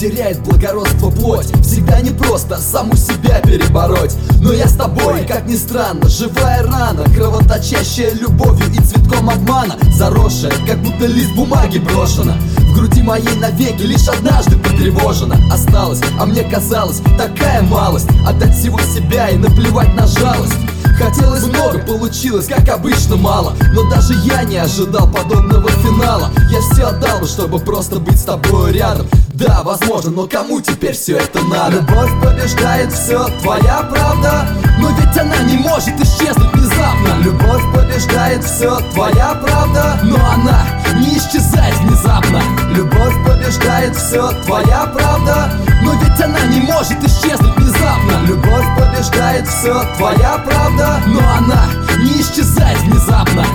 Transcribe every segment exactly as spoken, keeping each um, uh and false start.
теряет благородство плоть. Всегда непросто саму себя перебороть. Но я с тобой, как ни странно, живая рана, кровоточащая любовью и цветком обмана, заросшая, как будто лист бумаги брошена. В груди моей навеки лишь однажды потревожена осталась, а мне казалось, такая малость отдать всего себя и наплевать на жалость. Хотелось много, получилось, как обычно, мало. Но даже я не ожидал подобного финала. Я все отдал бы, чтобы просто быть с тобой рядом. Да, возможно, но кому теперь все это надо? Любовь побеждает все, твоя правда. Но ведь она не может исчезнуть внезапно. Любовь побеждает все, твоя правда. Но она не исчезает внезапно. Любовь побеждает все, твоя правда. Но ведь она не может исчезнуть внезапно. Любовь побеждает все, твоя правда. Но она не исчезает внезапно.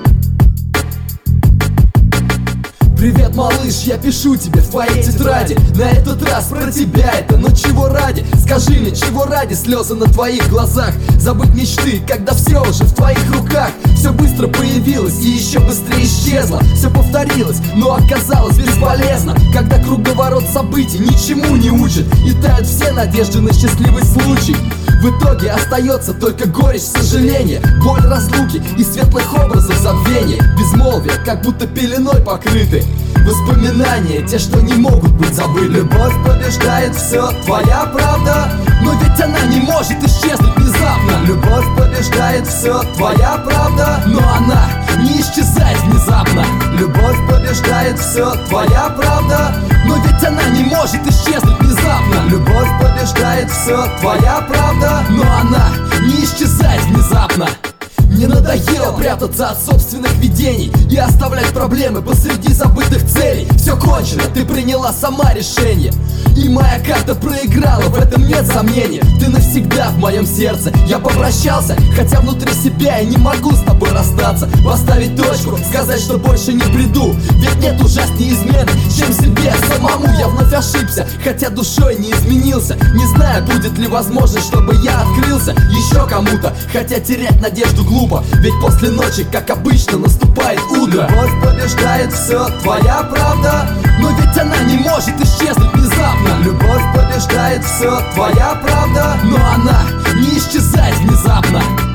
Привет, малыш, я пишу тебе в твоей тетради. На этот раз про тебя это, но чего ради? Скажи мне, чего ради слезы на твоих глазах? Забыть мечты, когда все уже в твоих руках. Все быстро появилось и еще быстрее исчезло. Все повторилось, но оказалось бесполезно. Когда круговорот событий ничему не учит и тают все надежды на счастливый случай. В итоге остается только горечь сожаления, боль разлуки и светлых образов забвения. Безмолвие, как будто пеленой покрыты воспоминания, те, что не могут быть забыты. Любовь побеждает все, твоя правда. Но ведь она не может исчезнуть внезапно. Любовь побеждает все, твоя правда. Но она не исчезает внезапно. Любовь побеждает все, твоя правда. Но ведь она не может исчезнуть внезапно. Любовь побеждает все, твоя правда. Но она не исчезает внезапно. Мне надоело прятаться от собственных видений и оставлять проблемы посреди забытых целей. Все кончено, ты приняла сама решение, и моя карта проиграла, в этом нет сомнений. Ты навсегда в моем сердце, я попрощался, хотя внутри себя я не могу с тобой расстаться. Поставить точку, сказать, что больше не приду, ведь нет ужасней измены, чем себе самому. Я вновь ошибся, хотя душой не изменился. Не знаю, будет ли возможность, чтобы я открылся еще кому-то, хотя терять надежду глупо. Ведь после ночи, как обычно, наступает утро. Любовь побеждает все, твоя правда. Но ведь она не может исчезнуть внезапно. Любовь побеждает все, твоя правда. Но она не исчезает внезапно.